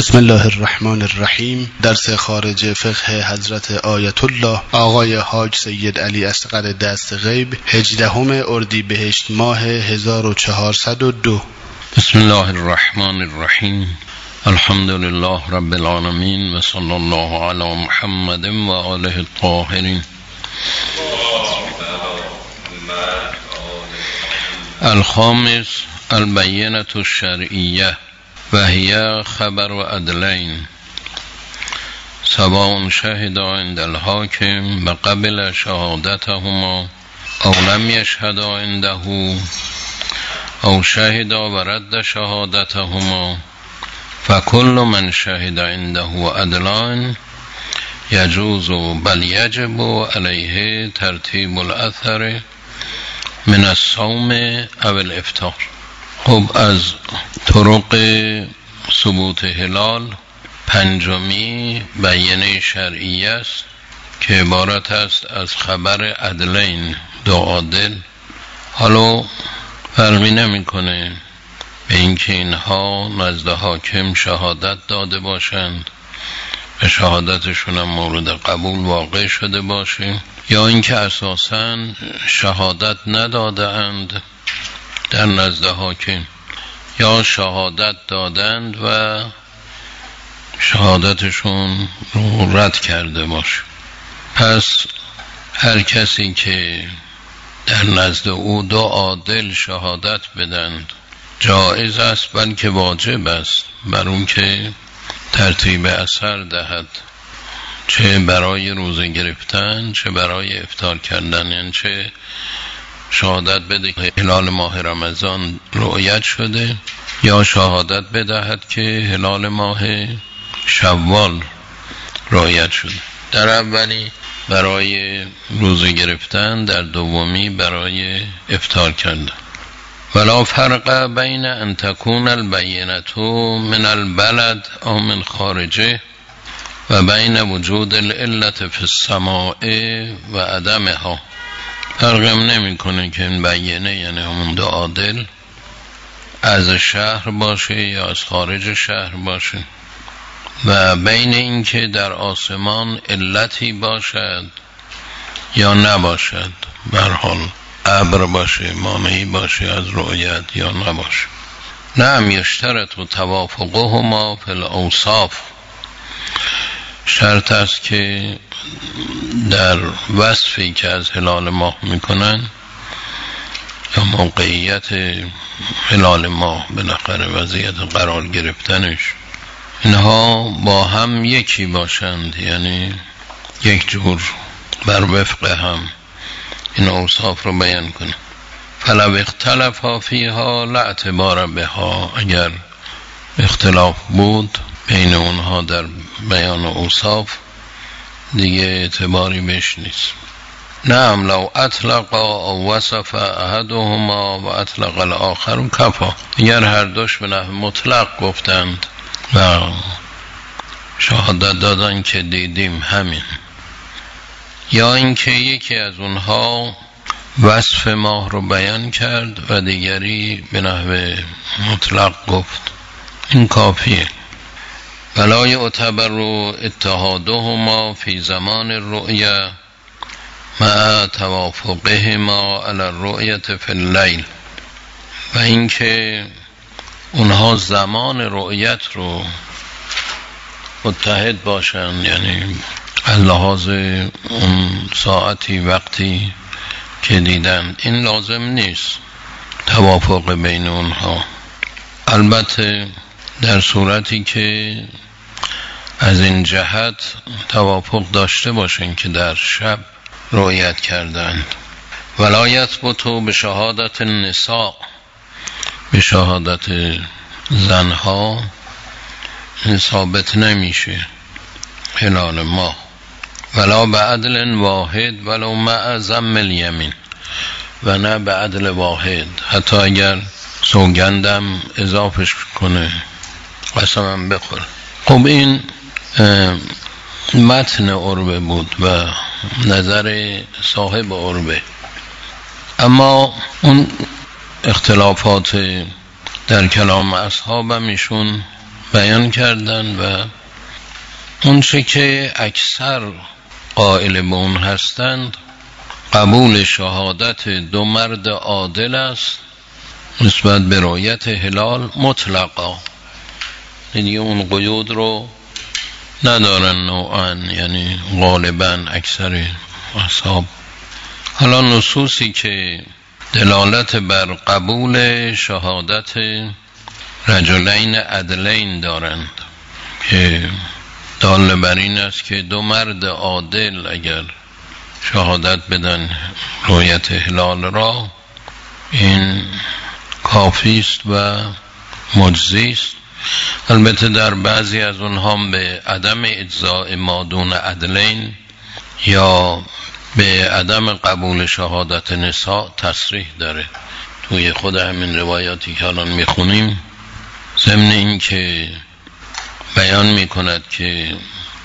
بسم الله الرحمن الرحیم. درس خارج فقه حضرت آیت الله آقای حاج سید علی اصغر دست غیب 18 اردیبهشت ماه 1402. بسم الله الرحمن الرحیم. الحمد لله رب العالمین و صلی الله علی محمد و آله الطاهرین. الخامس البینة الشرعیه و هی خبر و عدلین سواء شهد عند الحاکم و قبل شهادتهما او لم یشهد عنده او شهد و رد شهادتهما فکل من شهد عنده عدلان یجوز بل یجب علیه ترتیب الاثر من الصوم او الافطار. خب از طرق ثبوت هلال پنجمی بیانه شرعی است که عبارت است از خبر عدلین، دو عادل. حالا فرقی نمی‌کنه به اینکه اینها نزد حاکم شهادت داده باشند و شهادتشون هم مورد قبول واقع شده باشه یا اینکه اساساً شهادت نداده اند در نزد حاکم یا شهادت دادند و شهادتشون رو رد کرده باشه. پس هر کسی که در نزد او دو عادل شهادت بدند جایز است بلکه واجب است بر اون که ترتیب اثر دهد، چه برای روزه گرفتن چه برای افطار کردن. یعنی چه شهادت بده که هلال ماه رمضان رؤیت شده یا شهادت بدهد که هلال ماه شوال رؤیت شده. در اولی برای روزه گرفتن، در دومی برای افطار کردن. ولا فرق بین ان تكون البینة من البلد او من خارجه و بین وجود العلة فی السماع و عدمها. فرقم نمی کنه که این بیانه یعنی همون دو عادل از شهر باشه یا از خارج شهر باشه و بین این که در آسمان علتی باشد یا نباشد، به هر حال ابر باشه، مانعی باشه از رؤیت یا نباشه. نعم یشترط و توافقهما فی الاوصاف. شرط است که در وصفی که از هلال ماه میکنن یا موقعیت هلال ماه بالاخره وضعیت قرار گرفتنش اینها با هم یکی باشند، یعنی یک جور بر وفق هم این اوصاف رو بیان کنه. فلو اختلفا فیها لا اعتبار بها. اگر اختلاف بود بین اونها در بیان اوصاف دیگه اعتباری بهش نیست. نعم لو اطلق او وصف احدهما و اطلق الاخر کفا. اگر هر دوش به نحو مطلق گفتند و شهادت دادن که دیدیم همین، یا اینکه یکی از اونها وصف ماه رو بیان کرد و دیگری به نحو مطلق گفت، این کافیه. ولا یعتبر اتحادهما فی زمان الرؤیا مع توافقهما علی الرؤیة فی اللیل. و اینکه اونها زمان رؤیت رو متحد باشند، یعنی از لحاظ اون ساعتی وقتی که دیدن، این لازم نیست توافق بین اونها. البته در صورتی که از این جهت توافق داشته باشن که در شب رؤیت کردند. ولا یثبت به شهادت النساء. به شهادت زنها ثابت نمیشه هلال ماه. ولا به عدل واحد ولو مع ضم الیمین. و نه به عدل واحد، حتی اگر سوگندم اضافش کنه قسمم بخور. خب این متن عربه بود و نظر صاحب عربه. اما اون اختلافات در کلام اصحابم ایشون بیان کردن و اون چه که اکثر قائل به اون هستند قبول شهادت دو مرد عادل است نسبت به رؤیت هلال مطلقا، یعنی اون قیود رو ندارن نوعا، یعنی غالبا اکثر اصحاب. حالا نصوصی که دلالت بر قبول شهادت رجلین عدلین دارند که دال بر این است که دو مرد عادل اگر شهادت بدن رؤیت هلال را این کافی است و مجزی است. البته در بعضی از اونها به عدم اجزاء ما دون عدلین یا به عدم قبول شهادت نساء تصریح داره توی خود همین روایاتی که الان میخونیم، ضمن این که بیان میکند که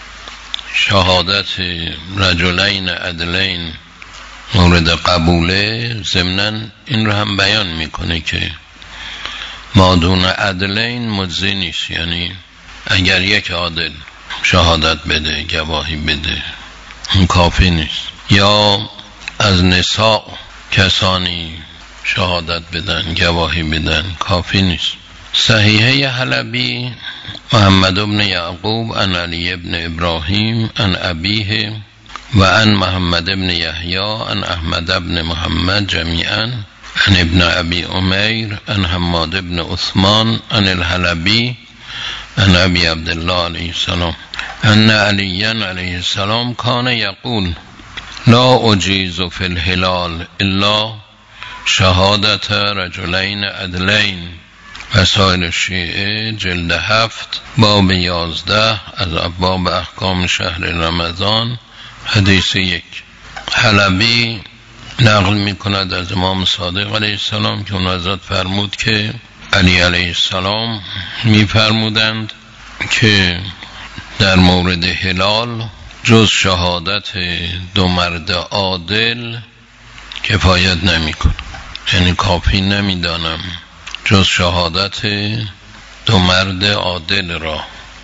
شهادت رجلین عدلین مورد قبوله، ضمناً این رو هم بیان میکنه که ما دون عدلین مجزی نیست، یعنی اگر یک عادل شهادت بده گواهی بده اون کافی نیست، یا از نساء کسانی شهادت بدن گواهی بدن کافی نیست. صحیحه حلبی محمد بن یعقوب عن علی بن ابراهیم عن ابیه و عن محمد بن یحیی عن احمد بن محمد جمیعا عن ابن ابی امیر عن حماد بن عثمان عن الحلبی عن ابی عبدالله علیه السلام ان علی علیه السلام کان یقول لا اجیز فی الهلال الا شهادت رجلین عدلین. وسائل شیعه جلد 7 باب 11 از ابواب احکام شهر رمضان حدیث 1. حلبی نقل می کند از امام صادق علیه السلام که اون حضرت فرمود که علی علیه السلام می فرمودند که در مورد هلال جز شهادت دو مرد عادل کفایت نمی کند، یعنی کافی نمی دانم جز شهادت دو مرد عادل را.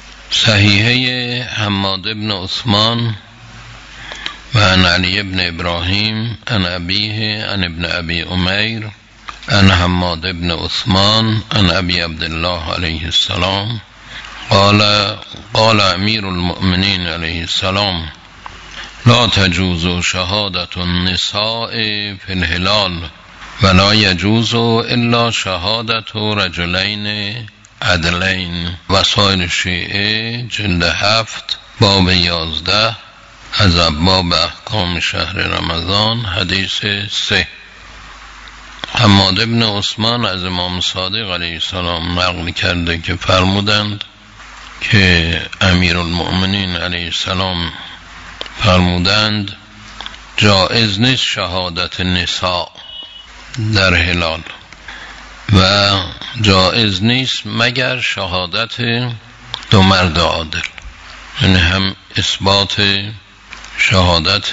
صحیحه حماد بن عثمان و عن علی بن ابراهیم عن ابیه عن ابن ابی امیر عن حماد بن عثمان عن ابی عبدالله علیه السلام قال امیر المؤمنین علیه السلام لا تجوز شهادت النساء فی الهلال ولا يجوز الا شهادت رجلین عدلین. وسائل شیعه جلد 7 باب 11 از ابواب احکام شهر رمضان حدیث 3. حماد بن عثمان از امام صادق علیه السلام نقل کرده که فرمودند که امیر المؤمنین علیه السلام فرمودند جائز نیست شهادت نساء در هلال و جائز نیست مگر شهادت دو مرد عادل، یعنی هم اثبات شهادت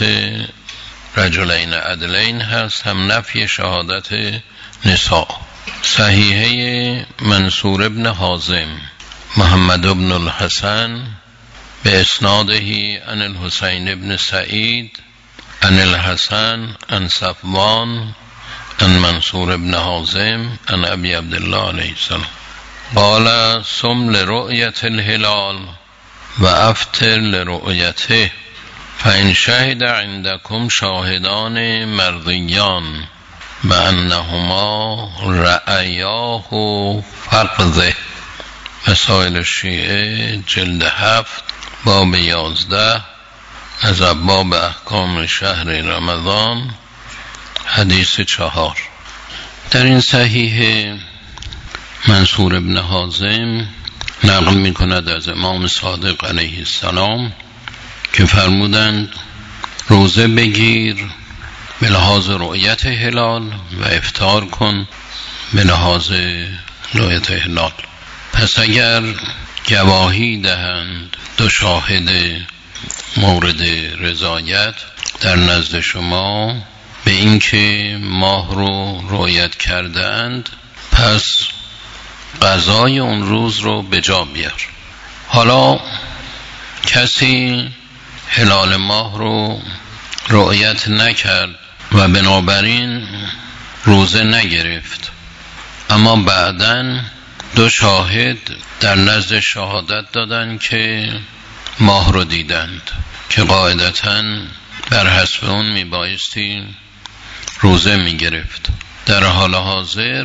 رجلین عدلین هست هم نفی شهادت نساء. صحیحه منصور ابن حازم محمد ابن الحسن به اسناده عن الحسین ابن سعید عن الحسن عن صفوان عن منصور ابن حازم عن ابی عبدالله علیه السلام قال صم لرؤیت الهلال و افطر لرؤیته فإن شهد عندكم شاهدان مرضیان بأنهما رأیاه فقذه. مسائل شیعه جلد 7 باب 11 از ابواب احکام شهر رمضان حدیث 4. در این صحیح منصور ابن حازم نقل می کند از امام صادق علیه السلام که فرمودند روزه بگیر به لحاظ رؤیت هلال و افطار کن به لحاظ رؤیت هلال. پس اگر گواهی دهند دو شاهد مورد رضایت در نزد شما به اینکه ماه رو رؤیت کرده اند، پس قضای اون روز رو به جا بیار. حالا کسی هلال ماه رو رؤیت نکرد و بنابراین روزه نگرفت، اما بعداً 2 شاهد در نزد شهادت دادن که ماه رو دیدند که قاعدتاً بر حسب اون میبایستی روزه میگرفت. در حال حاضر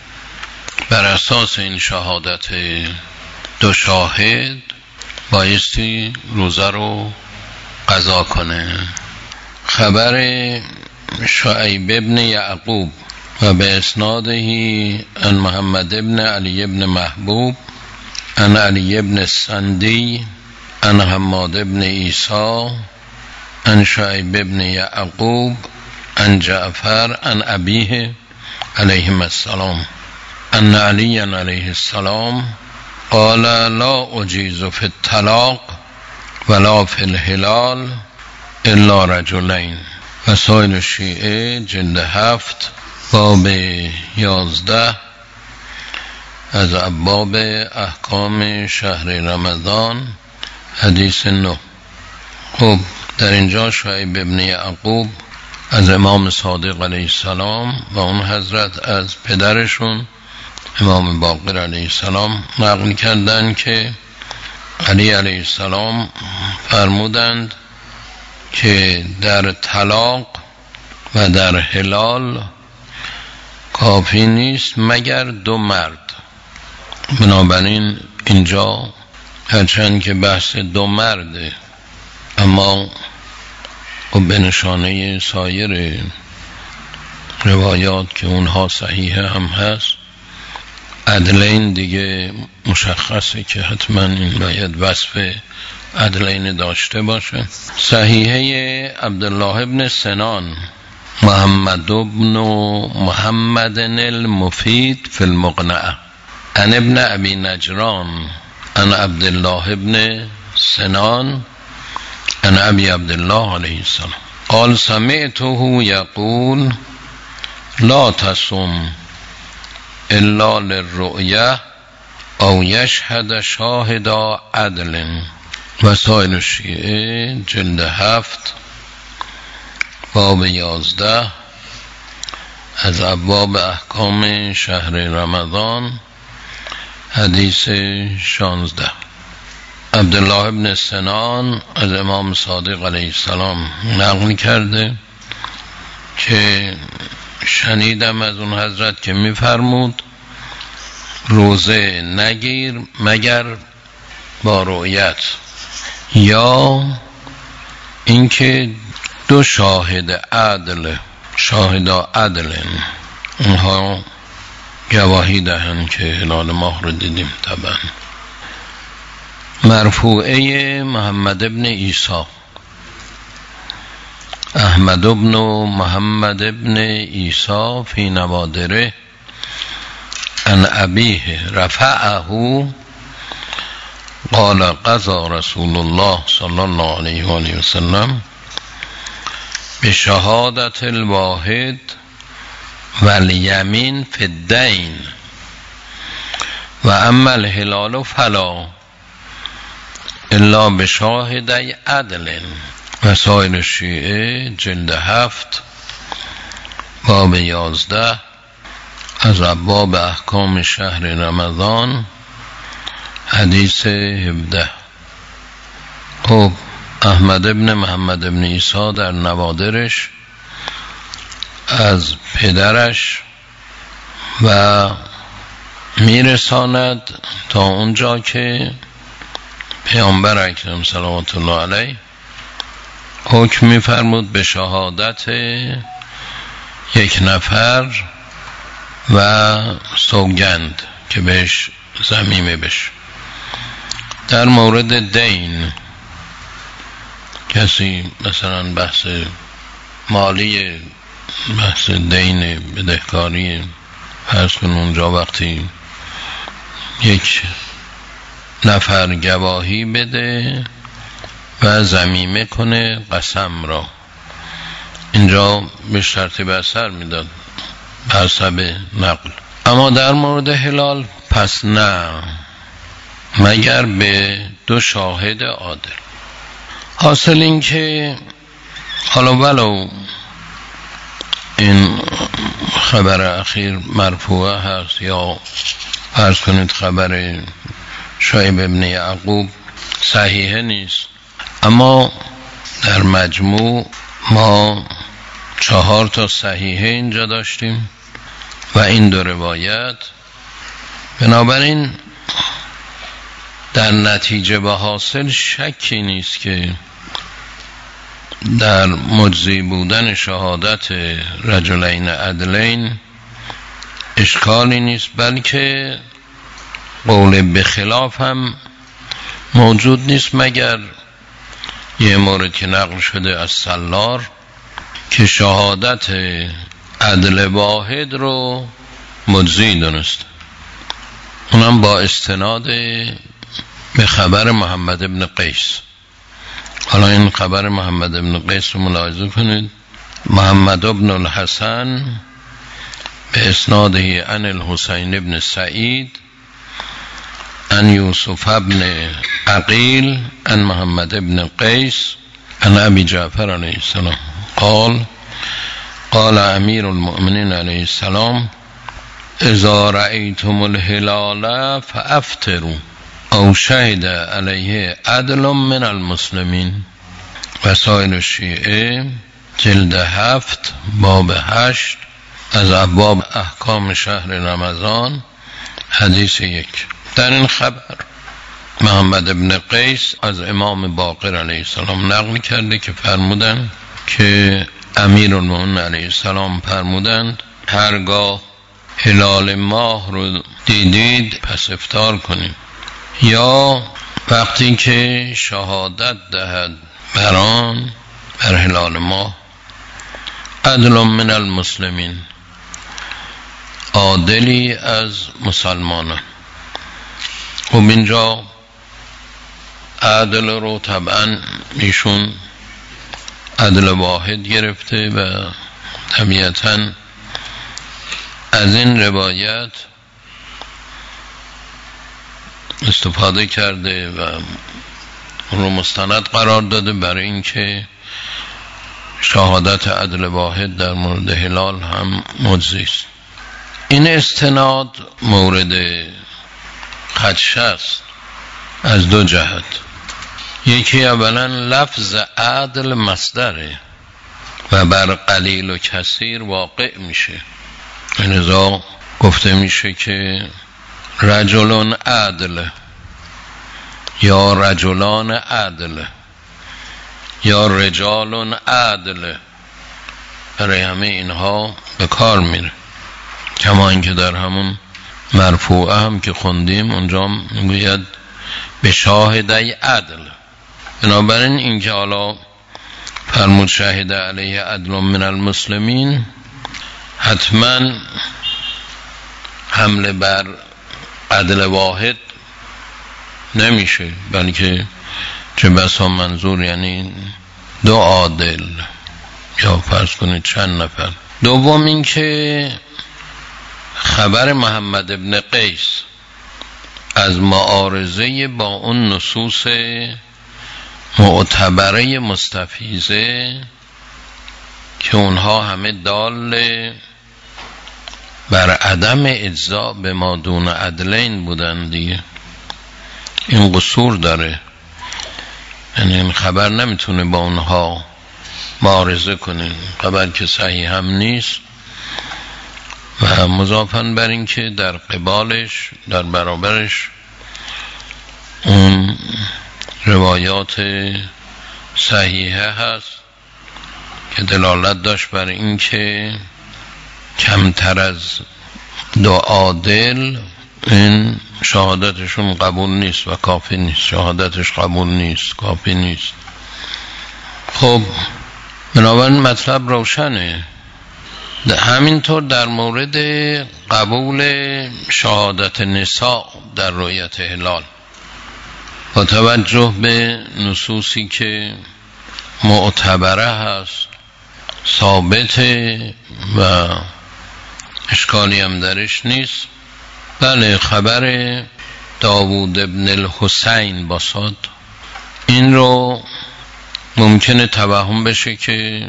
بر اساس این شهادت 2 شاهد بایستی روزه رو قضا کنه. خبر شعیب ابن یعقوب و به اسناده عن محمد ابن علی ابن محبوب عن علی ابن السندی عن حماد ابن عیسی عن شعیب ابن یعقوب عن جعفر عن ابیه علیه السلام ان علی علیه السلام قال لا اجیز فی الطلاق ولا فی الهلال الا رجلین. وسائل الشیعه جلد 7 باب 11 از ابواب احکام شهر رمضان حدیث 9. خب در اینجا شعیب ابن یعقوب از امام صادق علیه السلام و اون حضرت از پدرشون امام باقر علیه السلام نقل کردن که علی علیه السلام فرمودند که در طلاق و در هلال کافی نیست مگر 2 مرد. بنابراین اینجا هرچند که بحث 2 مرده، اما به نشانه سایر روایات که اونها صحیح هم هست، عدلین دیگه مشخصه که حتما این باید وصف عدلین داشته باشه. صحیحه عبدالله ابن سنان محمد ابن محمد المفید فی المقنعه عن ابن ابی نجران عن عبدالله ابن سنان عن ابی عبدالله علیه السلام قال سمعته یقول لا تصم الا للرؤیه او یشهد شاهد عدل. وسائل الشیعه جلد 7 باب 11 از ابواب احکام شهر رمضان حدیث 16. عبدالله ابن سنان از امام صادق علیه السلام نقل کرده که شنیدم از اون حضرت که میفرمود روزه نگیر مگر با رؤیت، یا اینکه 2 شاهد عدل، شاهدا عدل، اونها گواهی دهند که هلال ماه رو دیدیم. طبعا مرفوعه محمد ابن عیسی احمد ابن محمد ابن عیسی فی نوادره ان ابیه رفعه قال قضى رسول الله صلی الله علیه و آله و سلم بشهادت الواحد و الیمین فی الدین و اما الهلال فلا الا بشاهدی عدل. وسائل الشیعه جلد 7 باب 11 از ابواب احکام شهر رمضان حدیث 17. خب احمد ابن محمد ابن عیسی در نوادرش از پدرش و میرساند تا اونجا که پیامبر اکرم صلوات الله علیه حکم میفرمود به شهادت 1 نفر و سوگند که بهش ضمیمه بشه. در مورد دین، کسی مثلا بحث مالی، بحث دین بدهکاری، فرض کن اونجا وقتی 1 نفر گواهی بده و ضمیمه کنه قسم را، اینجا به ترتیب اثر میداد حسب نقل. اما در مورد هلال پس نه مگر به 2 شاهد عادل. حاصل این که حالا ولو این خبر اخیر مرفوعه هست یا فرض کنید خبر شعیب ابن یعقوب صحیحه نیست، اما در مجموع ما 4 تا صحیحه اینجا داشتیم و این 2 روایت. بنابراین در نتیجه و حاصل شکی نیست که در مجزی بودن شهادت رجلین عدلین اشکالی نیست، بلکه قول بخلاف هم موجود نیست مگر یه مورد که نقل شده از سلار که شهادت عدل واحد رو مجزی دونست، اونم با استناد به خبر محمد ابن قیس. حالا این خبر محمد ابن قیس رو ملاحظه کنید. محمد ابن الحسن به اسناده عن الحسین ابن سعید عن یوسف ابن عقیل عن محمد ابن قیس عن ابی جعفر علیه السلام قال امیر المؤمنین علیه السلام اذا رأیتم الهلال فافطروا او شهد علیه عدل من المسلمین. وسائل الشیعه جلد 7 باب 8 از ابواب احکام شهر رمضان حدیث 1. در این خبر محمد ابن قیس از امام باقر علیه السلام نقل کرده که فرمودند که امیر المؤمنین علیه السلام فرمودند هرگاه هلال ماه رو دیدید پس افطار کنیم، یا وقتی که شهادت دهد بر آن بر هلال ماه عدل من المسلمین عادلی از مسلمانان. خب اینجا عدل رو طبعا ایشون عدل واحد گرفته و طبیعتاً از این روایت استفاده کرده و رو مستند قرار داده برای اینکه شهادت عدل واحد در مورد هلال هم مجزی است. این استناد مورد خدشه است از 2 جهت. یکی اولا لفظ عدل مصدره و بر قلیل و کثیر واقع میشه، لذا گفته میشه که رجلون عدل یا رجلان عدل یا رجالون عدل، برای همه اینها به کار میره. کما اینکه در همون مرفوعه هم که خوندیم اونجا میگوید به شاهدی عدل. بنابراین اینکه حالا فرمود شاهد علیه عدل من المسلمین حتما حمله بر عدل واحد نمیشه، بلکه چه بسا منظور یعنی 2 عادل یا فرض کنید چند نفر. دوم این که خبر محمد ابن قیس از معارضه با اون نصوص معتبره مستفیضه که اونها همه دال بر عدم اجزا به ما دون عدلین بودن دیگه، این قصور داره، یعنی این خبر نمیتونه با اونها معارضه کنه، خبر که صحیح هم نیست. و مضافاً بر این که در قبالش در برابرش اون روایات صحیحه هست که دلالت داشت بر این که کمتر از 2 عادل این شهادتشون قبول نیست و کافی نیست، شهادتش قبول نیست، کافی نیست. خب بنابراین مطلب روشنه. همینطور در مورد قبول شهادت نساء در رؤیت هلال با توجه به نصوصی که معتبره هست، ثابته و اشکالی هم درش نیست، بله، خبر داوود ابن الحسین باساد، این رو ممکنه توهم بشه که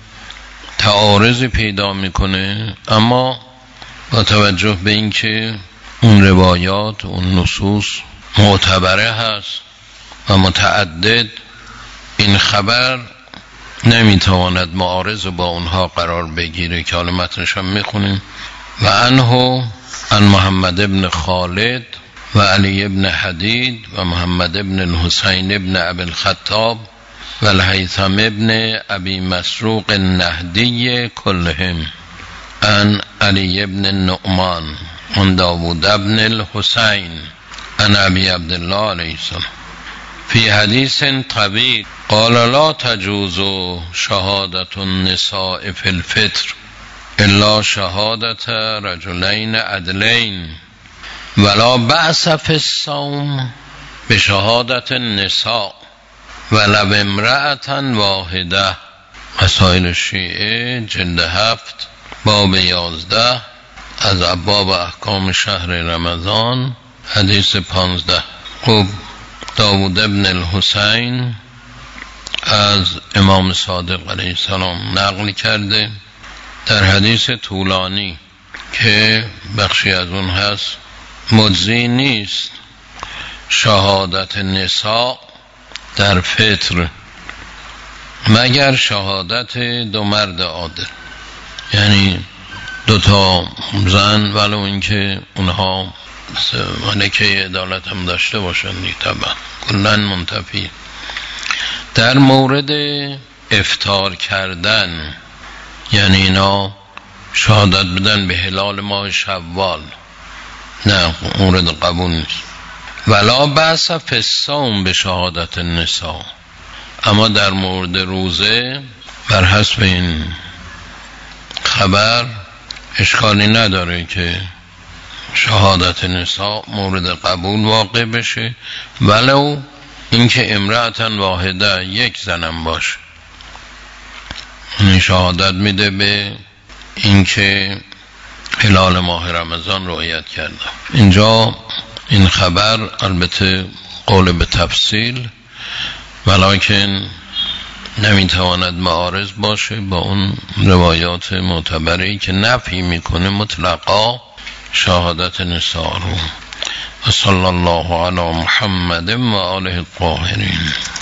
تعارضی پیدا میکنه، اما با توجه به این که اون روایات، اون نصوص معتبره هست و متعدد، این خبر نمیتواند معارض با اونها قرار بگیره که حالا متنش هم میخونیم. و عنه عن محمد ابن خالد و علی ابن حدید و محمد ابن الحسین ابن ابی الخطاب و الهیثم ابن ابی مسروق النهدی کلهم عن علی ابن النعمان عن داوود ابن الحسین عن ابی عبدالله علیه السلام فی حدیث طویل قال لا تجوز شهادت النساء فی الفطر الا شهادت رجلین عدلین ولا بأس فی الصوم بشهادت النساء ولو امرأة واحده. مسائل شیعه جلد 7 باب 11 از ابواب احکام شهر رمضان حدیث 15. خب داوود ابن الحسین از امام صادق علیه السلام نقل کرده در حدیث طولانی که بخشی از اون هست مجزی نیست شهادت نساء در فطر مگر شهادت دو مرد عادل، یعنی دوتا زن، ولو اینکه اونها ملکه عدالت هم داشته باشن طبعا کلن منتفی. در مورد افطار کردن، یعنی اینا شهادت بدن به هلال ماه شوال، نه مورد قبول نیست. ولا بأس فی الصوم به شهادت النساء، اما در مورد روزه بر حسب این خبر اشکالی نداره که شهادت نساء مورد قبول واقع بشه، ولو اینکه امرأتن واحده، یک زنم باشه. این شهادت میده به اینکه هلال ماه رمضان رؤیت کرده. اینجا این خبر البته قول به تفصیل، ولکن نمیتواند معارض باشه با اون روایات معتبری که نفی میکنه مطلقا شهادت نساء رو. و صلی الله علی محمد و آله الطاهرین.